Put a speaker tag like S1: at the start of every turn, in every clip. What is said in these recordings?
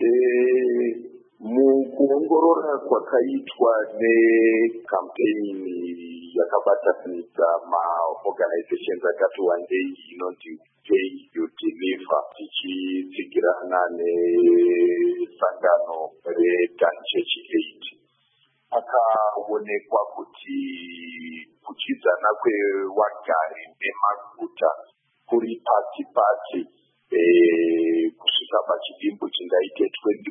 S1: Mukuongorora kwakaitwa nekampeni yakabatanidza maorganizations akati wandei inonzi Pay You Deliver, tichitsigirana nesangano reDone Church Aid. Akaonekwa kuti kuchidzana kwevagari nemaguta kuri pasi kusvika pachidimbu chingaite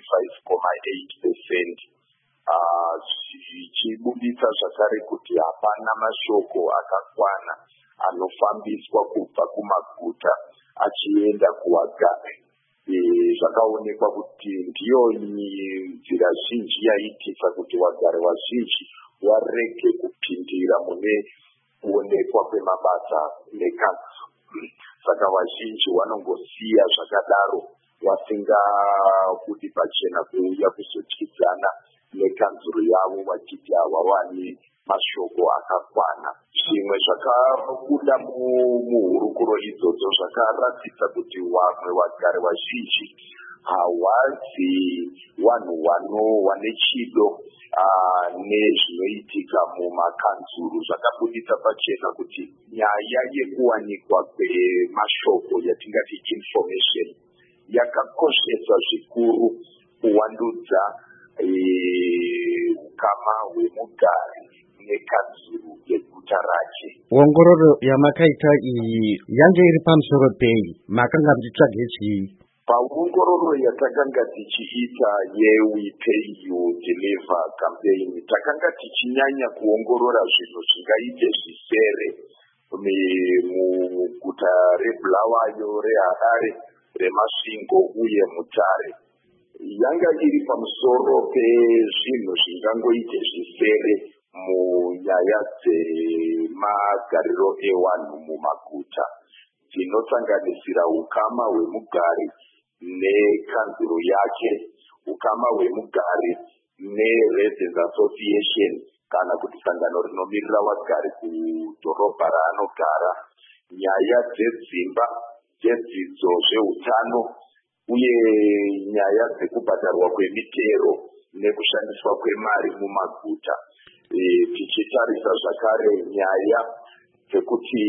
S1: 25.8%, zvichibuditsa zvakare kuti hapana mashoko akakwana anofambiswa kubva kumaguta achienda kuvagari. Zvakaonekwa kuti ndiyo nzira zhinji yaitisa kuti vagari vazhinji varege kupindira mune kuonekwa kwemabasa nekanzuru. Saka vazhinji vanongosiya zvakadaro vasingabudi pachena kuuya kuzotyidzana nekanzuru yavo vachiti havawani mashoko akakwana. Zvimwe zvakabuda muhurukuro idzodzo zvakaratidza kuti vamwe vagari vazhinji havazi vanhu vane chido nezvinoitika mumakanzuru. Zvakabudisa pachena kuti nyaya yekuwanikwa kwemashoko yatingati information yakakosheswa zvikuru kuwandudza ukama hwemugari nekanzuru yeguta rache.
S2: Ongororo yamakaita iyi yange iri pamusoro pei? Makanga muchitsvage chii?
S1: Paongororo yatakanga tichiita yeWe Pay You Deliver campaign, takanga tichinyanya kuongorora zvinhu zvingaite zvisere muguta reBulawayo, reHarare, reMasvingo uye Mutare. Yanga iri pamusoro pezvinhu zvingangoite zvisere munyaya dzemagariro evanhu mumaguta, dzinosanganisira ukama hwemugari nekanzuro yake, ukama hwemugari neResidents Association kana kuti sangano rinomirira vagari kudhorobha raanogara, nyaya dzedzimba, dzedzidzo, zveutano uye nyaya dzekubhadharwa kwemitero nekushandiswa kwemari mumaguta. Tichitarisa zvakare nyaya dzekuti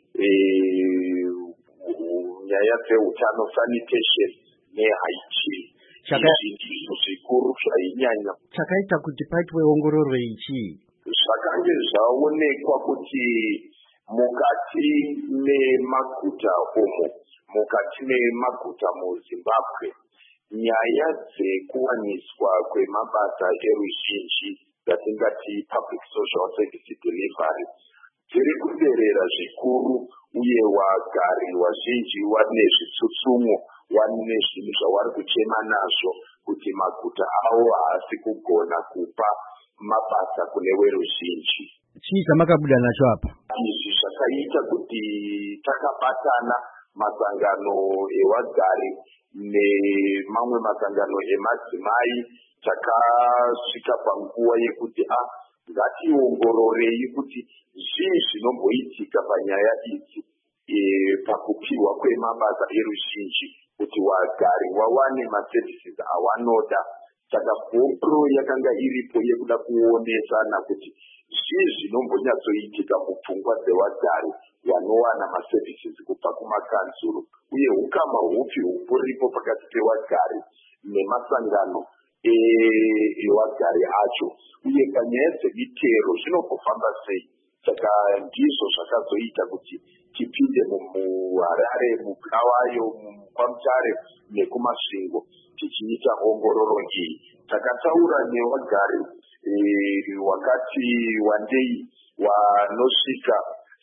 S1: nyaya dzeutano, sanitation nehygiene, izvi zvikuru zvainyanya.
S2: Chakaita kuti paitwe ongororo ichi
S1: zvakange zvaonekwa kuti mukati memaguta omo, mukati memaguta muZimbabwe, nyaya dzekuwaniswa kwemabasa eruzhinji yatingati public social service delivery dziri kuderera zvikuru, uye vagari vazhinji vane zvitsutsumo, vane zvinhu zvavari kuchema nazvo kuti maguta avo haasi kugona kupa mabasa kune veruzhinji.
S2: Chii chamakabuda nacho apa?
S1: Izvi zvakaita kuti takabatana masangano evagari nemamwe masangano emadzimai, takasvika panguva yekuti ngationgororei kuti zvii zvinomboitika panyaya idzi pakupiwa kwemabasa eruzhinji kuti vagari vawane maservices avanoda. Saka bhoro yakanga iripo yekuda kuonesana kuti zvii zvinombonyatsoitika mupfungwa dzevagari vanowana maservices kubva kumakanzuru, uye ukama hupi huripo pakati pevagari nemasangano evagari acho, uye panyaya dzemitero zvinombofamba sei. Saka ndizvo zvakazoita kuti tipinde muHarare, muBulawayo, muKwamutare nekuMasvingo tichiita ongororo iyi. Takataura nevagari wakati wandei vanosvika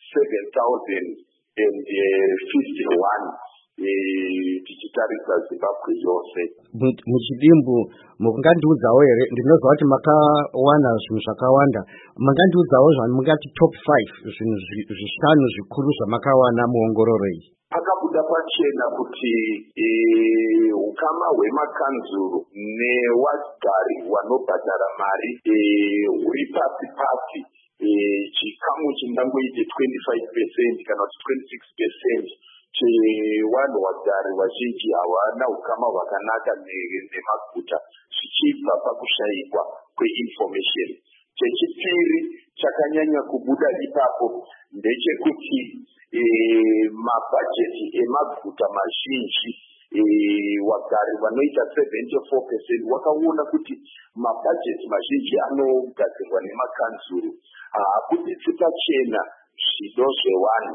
S1: 7,051 tichitarisa Zimbabwe yose.
S2: Muchidimbu mungandiudzawo here, ndinozwa kuti makawana zvinhu zvakawanda, mungandiudzawo mungati top 5 zvinhu zvishanu zvikuru zvamakawana muongororo iyi?
S1: Akabuda pachena kuti ukama hwemakanzuru nevagari vanobhadhara mari huri pasi pasi, chikamu chingangoite 25% kana kuti 26%, chevanhu vagari vazhinji havana ukama hwakanaka nemaguta zvichibva pakushayikwa kweinformation. Chechipiri chakanyanya kubuda ipapo ndechekuti mabhajeti emaguta mazhinji wagari vanoita 74% wakaona kuti mabhajeti mazhinji anogadzirwa nemakanzuru haabuditsi pachena zvido zvevanhu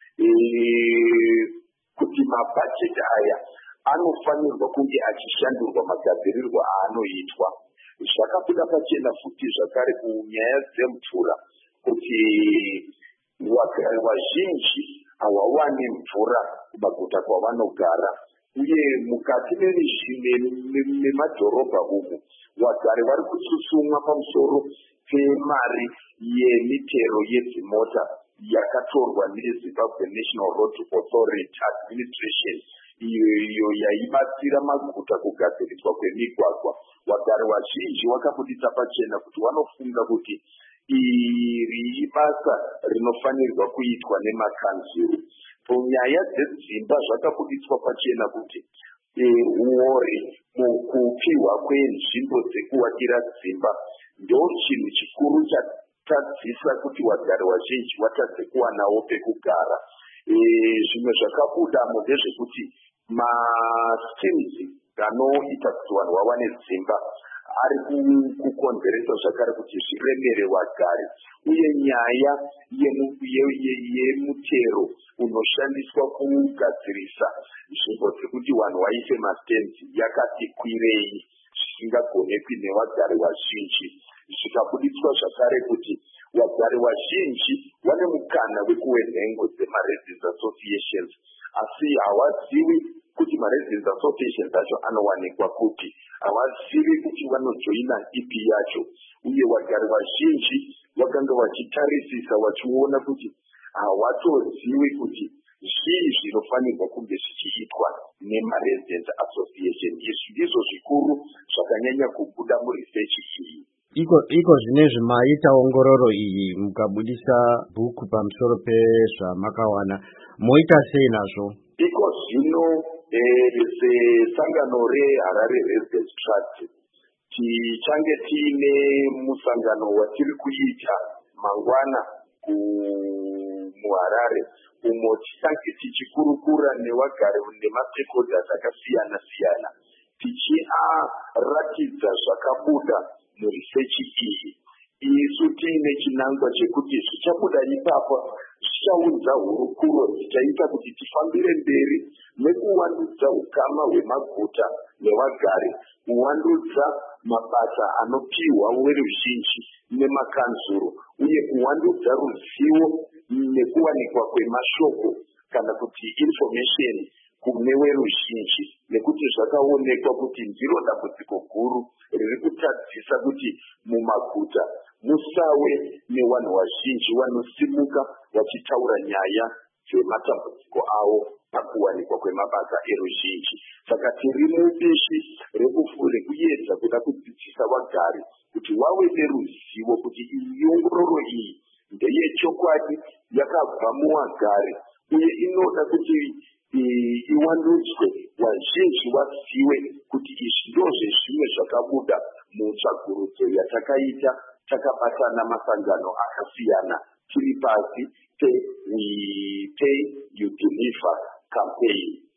S1: kuti mabhajeti aya anofanirwa kunge achishandurwa magadzirirwo aanoitwa. Zvakabuda pachena futi zvakare kunyaya dzemvura kuti wagari vazhinji hawawani mvura kumaguta kwavanogara, uye mukati memadhorobha umu wagari vari kususumwa pamusoro pemari yemitero yedzimota yakatorwa neZimbabwe National Road Authority Administration iyo yaibatsira maguta kugadziriswa kwemigwagwa. Wagari vazhinji wakabudisa pachena kuti vanofunga kuti iri ibasa rinofanirwa kuitwa nemakanzuru. Nyaya dzedzimba zvakabudiswa pachena kuti uori mukupiwa kwenzvimbo dzekuwakira dzimba ndo chinhu chikuru chatadzisa kuti wagari vazhinji watadze kuwanawo pekugara. Zvimwe zvakabudamo ndezvekuti maschemes anoita kuti vanhu vawane dzimba ari kukonzeresa zvakare kuti zviremere wagari, uye nyaya yemutero unoshandiswa kugadzirisa nzvimbo dzekuti vanhu vaise mastems yakati kwirei zvisingagonekwi nevagari vazhinji. Zvikabudiswa zvakare kuti vagari vazhinji vane mukana wekuwenhengo dzemaresidence associations, asi havazivi kuti maresidence associations acho anowanikwa kuti, havazivi kuti vanojoina ipi yacho, uye vagari vazhinji vakanga vachitarisisa vachiona kuti havatozivi kuti zvii zvinofanirwa kunge zvichiitwa nemaresidence association. Izvi ndizvo zvikuru zvakanyanya kubuda muresearch iyi.
S2: Iko zvinezvi maita ongororo iyi mukabudisa bhuku pamusoro pezvamakawana, moita sei nazvo?
S1: Iko zvino sesangano reHarare Residence Trust tichange tiine musangano watiri kuita mangwana muHarare, umo tichange tichikurukura nevagari nemastakeholders akasiyana siyana tichiaratidza zvakabuda muresearch iyi. Isu tiine chinangwa chekuti zvichabuda ipapo zvichaunza hurukuro dzichaita kuti tifambire mberi nekuvandudza ukama hwemaguta nevagari, kuvandudza mabasa anopiwa veruzhinji nemakanzuru, uye kuvandudza ruzivo nekuwanikwa kwemashoko kana kuti information kune veruzhinji, nekuti zvakaonekwa kuti ndiro dambudziko guru riri kutadzisa kuti mumaguta musawe nevanhu vazhinji vanosimuka vachitaura nyaya dzematambudziko avo pakuwanikwa kwemabasa eruzhinji. Saka tiri mubishi rekuedza kuda kudzidzisa vagari kuti vave neruzivo kuti ongororo iyi ndeyechokwadi, yakabva muvagari, uye inoda kuti iwandudzwe, vazhinji vazive kuti izvi ndozvezvimwe zvakabuda mutsvagurudzo yatakaita takabatana masangano akasiyana tiri pasi We Pay You Deliver campaign.